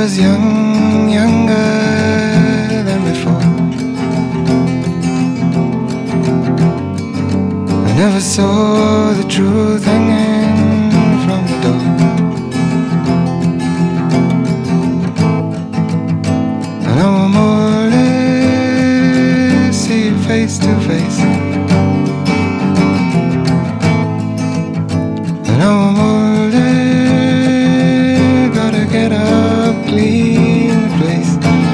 was young, younger than before. I never saw the truth hanging from the door. And now I'm only see you face to face. And now I'm only gotta get up, clean the place.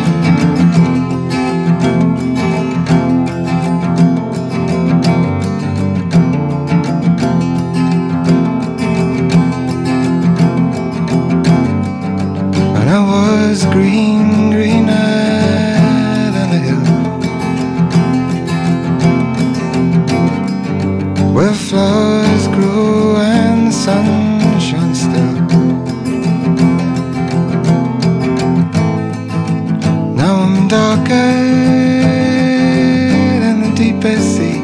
And I was green, greener than the hill, where flowers grew and the sun shone still. Now I'm darker than the deepest sea.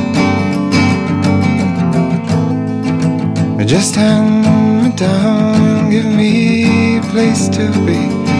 Just hand me down, give me a place to be.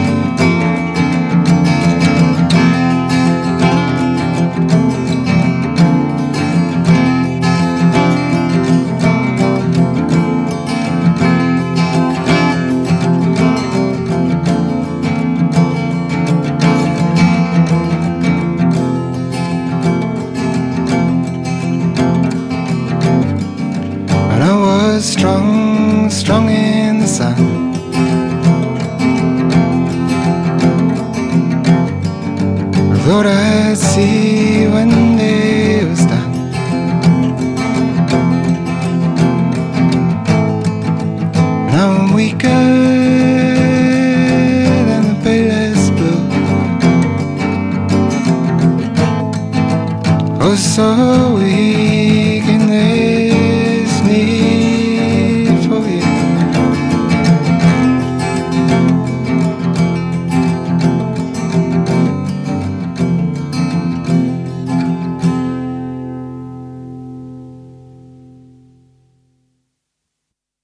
Strong, strong in the sun. I thought I'd see when day was done. Now I'm weaker than the palest blue. Oh, so weak.